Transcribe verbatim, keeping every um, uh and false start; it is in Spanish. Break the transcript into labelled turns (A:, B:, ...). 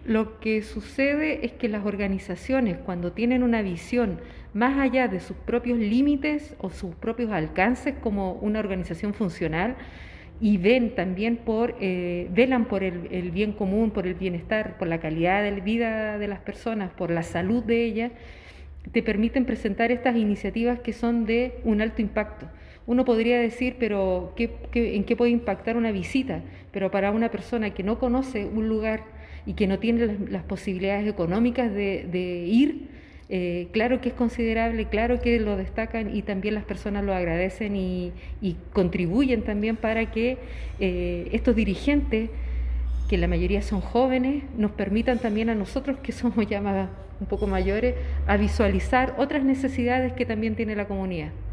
A: Lo que sucede es que las organizaciones, cuando tienen una visión más allá de sus propios límites o sus propios alcances como una organización funcional, y ven también por, eh, velan por el, el bien común, por el bienestar, por la calidad de vida de las personas, por la salud de ellas, te permiten presentar estas iniciativas que son de un alto impacto. Uno podría decir, pero ¿qué, qué, ¿en qué puede impactar una visita? Pero para una persona que no conoce un lugar y que no tiene las, las posibilidades económicas de, de ir, eh, claro que es considerable, claro que lo destacan y también las personas lo agradecen y, y contribuyen también para que eh, estos dirigentes, que la mayoría son jóvenes, nos permitan también a nosotros, que somos ya más, un poco mayores, a visualizar otras necesidades que también tiene la comunidad.